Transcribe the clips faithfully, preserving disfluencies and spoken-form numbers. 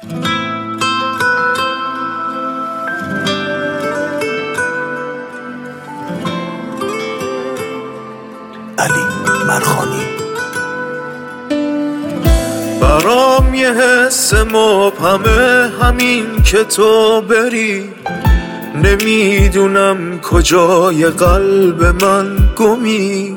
علی مرخانی. برام یه حس مبهمه همین که تو بری، نمیدونم کجای قلب من گمی.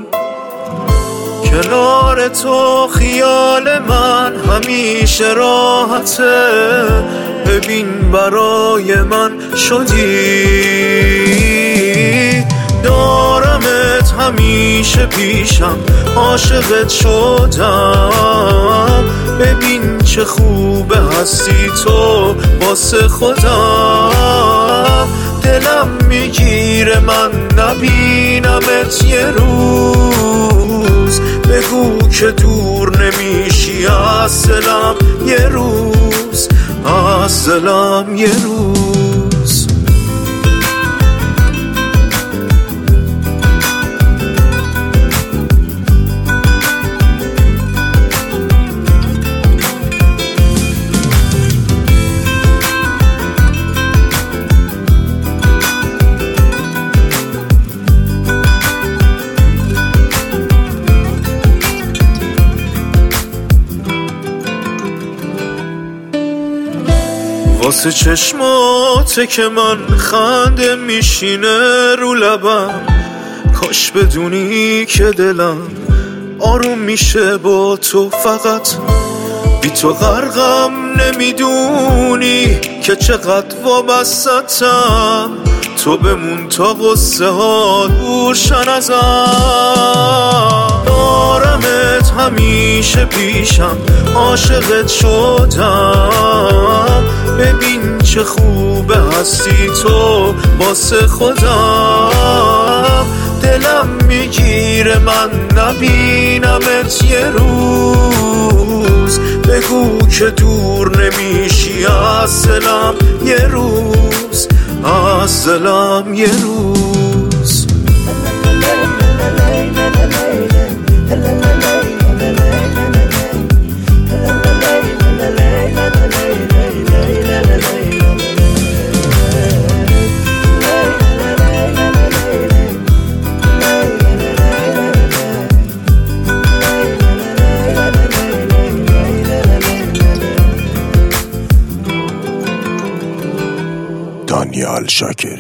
کنار تو خیال من همیشه راحته، ببین برای من شدی. دارمت همیشه پیشم، عاشقت شدم. ببین چه خوبه هستی تو واسه خودم. دلم میگیره من نبینمت یه روز، بگو که دور نمیشی از دلم یه روز، از دلم یه روز. واسه چشماته که من خنده میشینه رو لبم، کاش بدونی که دلم آروم میشه با تو. فقط بی تو غرقم، نمیدونی که چقدر وابستم. تو بمون تا غصه ها دورشن ازم. دارمت همیشه پیشم، عاشقت شدم. ببین چه خوبه هستی تو واسه خودم. دلم میگیره من نبینمت یه روز، بگو که دور نمیشی از دلم یه روز، از دلم یه روز. دانیال شاکر.